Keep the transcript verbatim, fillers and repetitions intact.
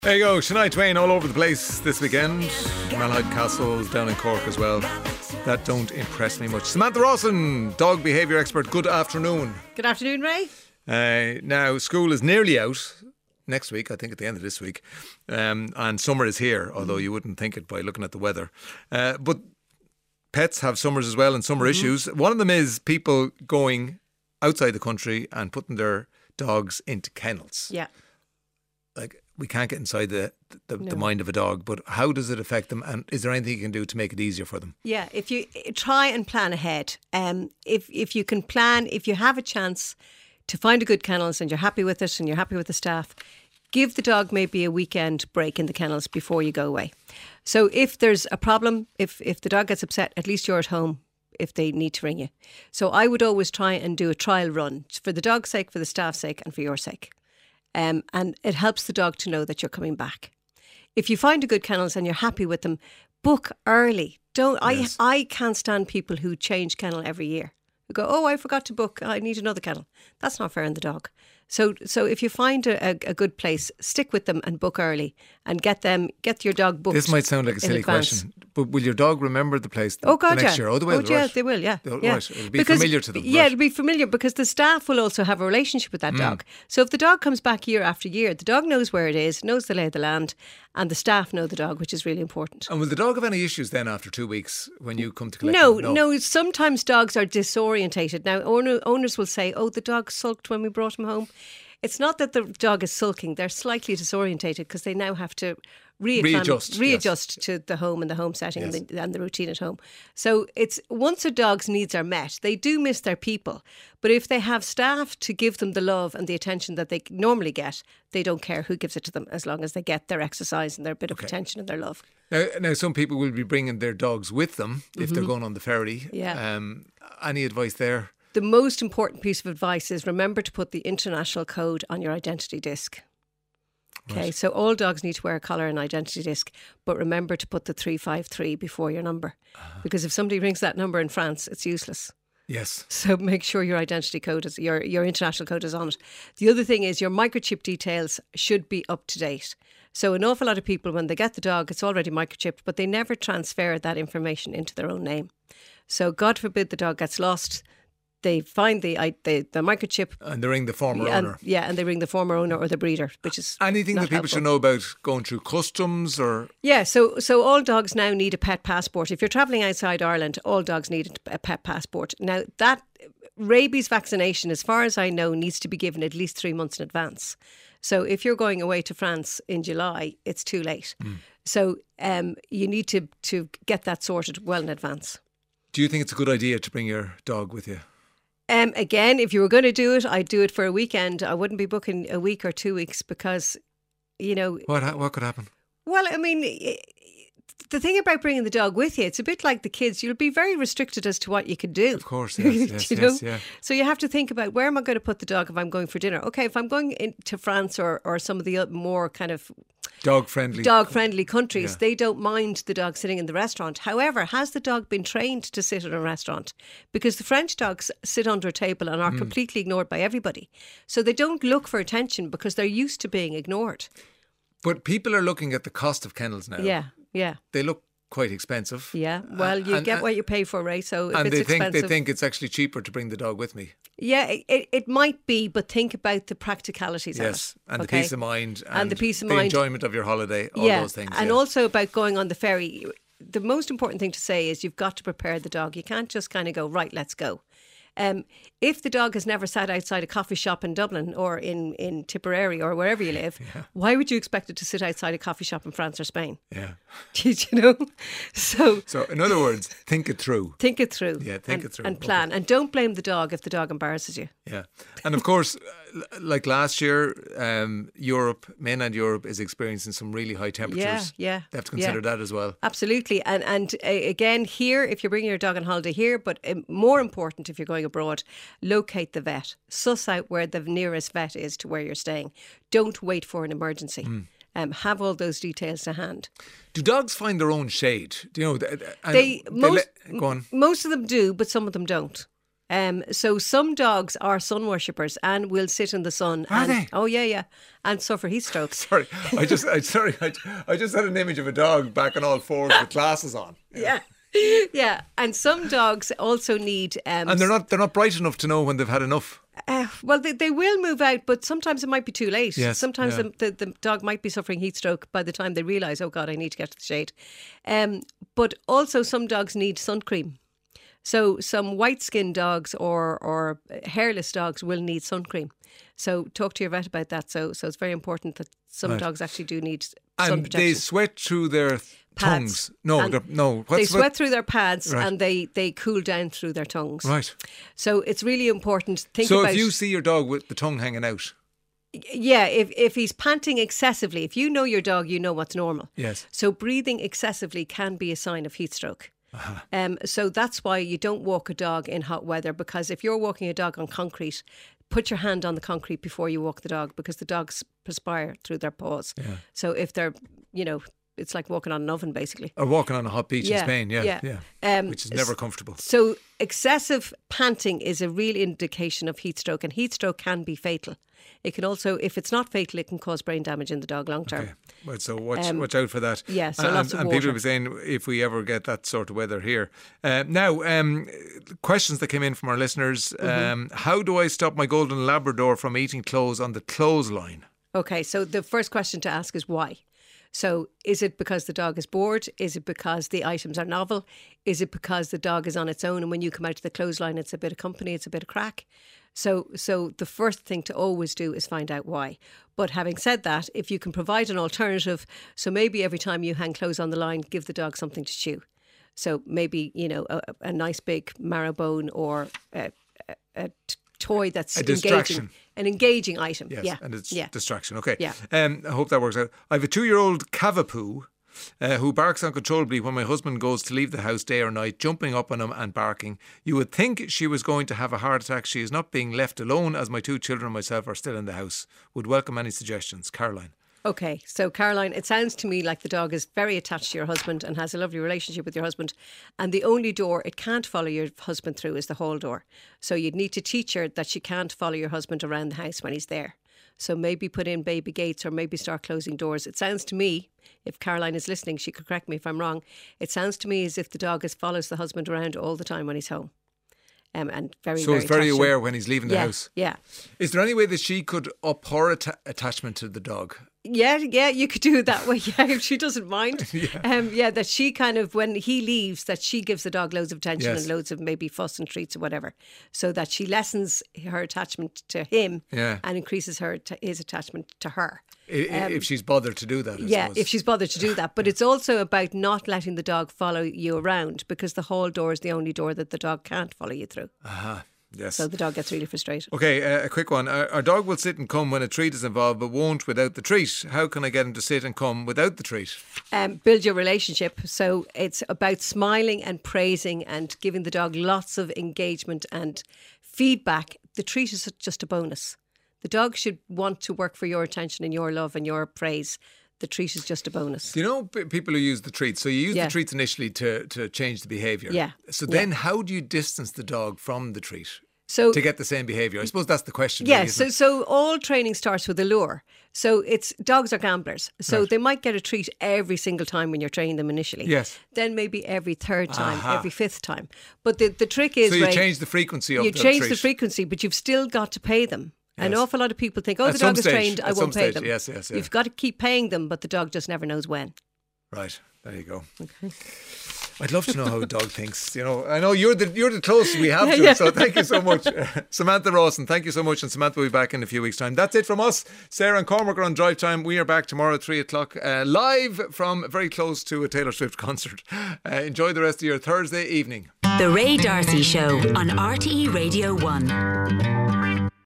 There you go, Shania Twain all over the place this weekend. Malahide Castle's down in Cork as well. That don't impress me much. Samantha Rawson, dog behaviour expert, good afternoon. Good afternoon, Ray. Uh, now, school is nearly out next week, I think at the end of this week. Um, and summer is here, although you wouldn't think it by looking at the weather. Uh, but pets have summers as well and summer mm-hmm. issues. One of them is people going outside the country and putting their dogs into kennels. Yeah. Like, we can't get inside the the, no. the mind of a dog, but how does it affect them, and is there anything you can do to make it easier for them? Yeah, if you try and plan ahead, um, if if you can plan, if you have a chance to find a good kennels and you're happy with it and you're happy with the staff, give the dog maybe a weekend break in the kennels before you go away. So if there's a problem, if if the dog gets upset, at least you're at home if they need to ring you. So I would always try and do a trial run for the dog's sake, for the staff's sake, and for your sake. Um, and it helps the dog to know that you're coming back. If you find a good kennels and you're happy with them, book early. Don't yes. I? I can't stand people who change kennel every year. Who go, oh, I forgot to book. I need another kennel. That's not fair on the dog. So, so if you find a, a, a good place, stick with them and book early, and get them, get your dog booked. This might sound like a silly question, but will your dog remember the place the, oh, God, the next yeah. year? Oh, they will. Oh, yeah, right. they will. Yeah, They'll, yeah. Right. It'll be because, familiar to them. Yeah, right. it'll be familiar because the staff will also have a relationship with that mm. dog. So if the dog comes back year after year, the dog knows where it is, knows the lay of the land, and the staff know the dog, which is really important. And will the dog have any issues then after two weeks when you come to collect no, them? No, no. Sometimes dogs are disorientated. Now, owner, owners will say, oh, the dog sulked when we brought him home. It's not that the dog is sulking. They're slightly disorientated because they now have to readjust, readjust yes. to the home and the home setting yes. and, the, and the routine at home. So it's once a dog's needs are met, they do miss their people. But if they have staff to give them the love and the attention that they normally get, they don't care who gives it to them as long as they get their exercise and their bit okay. of attention and their love. Now, now, some people will be bringing their dogs with them if mm-hmm. they're going on the ferry. Yeah. Um, any advice there? The most important piece of advice is remember to put the international code on your identity disc. Okay, right. So all dogs need to wear a collar and identity disc, but remember to put the three five three before your number. Uh-huh. Because if somebody rings that number in France, it's useless. Yes. So make sure your identity code is, your, your international code is on it. The other thing is your microchip details should be up to date. So an awful lot of people, when they get the dog, it's already microchipped, but they never transfer that information into their own name. So God forbid the dog gets lost. They find the, the the microchip and they ring the former and, owner. Yeah, and they ring the former owner or the breeder, which is anything not that people helpful. should know about going through customs or. Yeah, so so all dogs now need a pet passport. If you're travelling outside Ireland, all dogs need a pet passport. Now that rabies vaccination, as far as I know, needs to be given at least three months in advance. So if you're going away to France in July, it's too late. Mm. So um, you need to to get that sorted well in advance. Do you think it's a good idea to bring your dog with you? Um, again, if you were going to do it, I'd do it for a weekend. I wouldn't be booking a week or two weeks because, you know... What ha- what could happen? Well, I mean, the thing about bringing the dog with you, it's a bit like the kids. You'll be very restricted as to what you can do. Of course, yes, yes, you yes, know? yeah. So you have to think about where am I going to put the dog if I'm going for dinner? Okay, if I'm going into France or, or some of the more kind of... Dog-friendly. Dog-friendly countries, yeah. they don't mind the dog sitting in the restaurant. However, has the dog been trained to sit in a restaurant? Because the French dogs sit under a table and are mm. completely ignored by everybody. So they don't look for attention because they're used to being ignored. But people are looking at the cost of kennels now. Yeah, yeah. They look quite expensive. Yeah, well, you and, get and, what you pay for, Ray. So if and it's they think expensive, they think it's actually cheaper to bring the dog with me. Yeah, it, it might be, but think about the practicalities yes, of it. Yes, and okay? the peace of mind and, and the peace of the mind, enjoyment of your holiday, all yeah, those things. And yeah. also about going on the ferry. The most important thing to say is you've got to prepare the dog. You can't just kind of go, right, let's go. Um, if the dog has never sat outside a coffee shop in Dublin or in, in Tipperary or wherever you live, yeah. why would you expect it to sit outside a coffee shop in France or Spain? Yeah. you know? So, so, in other words, think it through. Think it through. Yeah, think and, it through. And plan. Okay. And don't blame the dog if the dog embarrasses you. Yeah. And of course, like last year, um, Europe, mainland Europe is experiencing some really high temperatures. Yeah, yeah. They have to consider yeah. that as well. Absolutely. And, and uh, again, here, if you're bringing your dog on holiday here, but um, more important if you're going abroad, locate the vet. Suss out where the nearest vet is to where you're staying. Don't wait for an emergency. Mm. Um, have all those details to hand. Do dogs find their own shade? Do you know? They, they most, le- go on. Most of them do, but some of them don't. Um, so some dogs are sun worshippers and will sit in the sun. Are and, they? Oh yeah, yeah, and suffer heat stroke. Sorry, I just, I sorry, I, I just had an image of a dog back on all fours with glasses on. Yeah, yeah, and some dogs also need. Um, And they're not, they're not bright enough to know when they've had enough. Uh, well, they, they will move out, but sometimes it might be too late. Yes, sometimes yeah. the, the, the dog might be suffering heat stroke by the time they realise, oh God, I need to get to the shade. Um, but also some dogs need sun cream. So some white-skinned dogs or or hairless dogs will need sun cream. So talk to your vet about that. So so it's very important that some Right. dogs actually do need sun And protection. they sweat through their Pads. tongues. No, And they're- no. they What's sweat what- through their pads Right. and they, they cool down through their tongues. Right. So it's really important. Think So about if you see your dog with the tongue hanging out, Yeah, if, if he's panting excessively, if you know your dog, you know what's normal. yes, So breathing excessively can be a sign of heat stroke. Uh-huh. Um, so that's why you don't walk a dog in hot weather, because if you're walking a dog on concrete, put your hand on the concrete before you walk the dog, because the dogs perspire through their paws. Yeah. So if they're, you know, it's like walking on an oven basically. or walking on a hot beach Yeah, in Spain, yeah, yeah, yeah. Um, which is never comfortable. So excessive panting is a real indication of heat stroke, and heat stroke can be fatal. It can also, if it's not fatal, it can cause brain damage in the dog long term. Okay. Well, so watch Um, watch out for that. yeah, so and, lots of and water. people will be saying if we ever get that sort of weather here. Uh, now, um, questions that came in from our listeners. Mm-hmm. Um, how do I stop my golden Labrador from eating clothes on the clothesline? Okay, so the first question to ask is why? So is it because the dog is bored? Is it because the items are novel? Is it because the dog is on its own and when you come out to the clothesline it's a bit of company, it's a bit of crack? So so the first thing to always do is find out why. But having said that, if you can provide an alternative, so maybe every time you hang clothes on the line, give the dog something to chew. So maybe, you know, a, a nice big marrow bone or a, a, a t- toy that's A distraction. engaging. An engaging item. Yes, yeah. and it's yeah. distraction. Okay. Yeah. Um, I hope that works out. I have a two-year-old Cavapoo uh, who barks uncontrollably when my husband goes to leave the house day or night, jumping up on him and barking. You would think she was going to have a heart attack. She is not being left alone as my two children and myself are still in the house. Would welcome any suggestions. Caroline. Okay, so Caroline, it sounds to me like the dog is very attached to your husband and has a lovely relationship with your husband. And the only door it can't follow your husband through is the hall door. So you'd need to teach her that she can't follow your husband around the house when he's there. So maybe put in baby gates or maybe start closing doors. It sounds to me, if Caroline is listening, she could correct me if I'm wrong. It sounds to me as if the dog is follows the husband around all the time when he's home. Um, and very, So very he's very attached to aware him. when he's leaving the yeah, house. Yeah. Is there any way that she could up her atta- attachment to the dog? Yeah, yeah, you could do it that way. Yeah, if she doesn't mind. yeah. Um, yeah, that she kind of, when he leaves, that she gives the dog loads of attention Yes. and loads of maybe fuss and treats or whatever, so that she lessens her attachment to him Yeah. and increases her t- his attachment to her. I- I- if she's bothered to do that, I Um, Yeah, suppose. if she's bothered to do that. But it's also about not letting the dog follow you around, because the hall door is the only door that the dog can't follow you through. Aha, yes. So the dog gets really frustrated. Okay, uh, a quick one. Our, our dog will sit and come when a treat is involved, but won't without the treat. How can I get him to sit and come without the treat? Um, build your relationship. So it's about smiling and praising and giving the dog lots of engagement and feedback. The treat is just a bonus. The dog should want to work for your attention and your love and your praise. The treat is just a bonus. Do you know p- people who use the treats? So you use Yeah. the treats initially to, to change the behaviour. Yeah. So then how do you distance the dog from the treat So to get the same behaviour? I suppose that's the question. yeah, really, isn't so it? so all training starts with a lure. So it's dogs are gamblers. So Right. they might get a treat every single time when you're training them initially. Yes. Then maybe every third time, Aha. every fifth time. But the, the trick is So you Ray, change the frequency of you the change treat. the frequency, but you've still got to pay them. An Yes. awful lot of people think, oh, At the some dog is stage, trained, I at won't some pay stage, them. yes, yes, yeah. You've got to keep paying them, but the dog just never knows when. Right, there you go. Okay. I'd love to know how a dog thinks. You know, I know you're the you're the closest we have to Yeah. it, so thank you so much. Samantha Rawson, thank you so much. And Samantha will be back in a few weeks' time. That's it from us. Sarah and Cormac are on Drive Time. We are back tomorrow at three o'clock, uh, live from very close to a Taylor Swift concert. Uh, enjoy the rest of your Thursday evening. The Ray D'Arcy Show on R T E Radio one.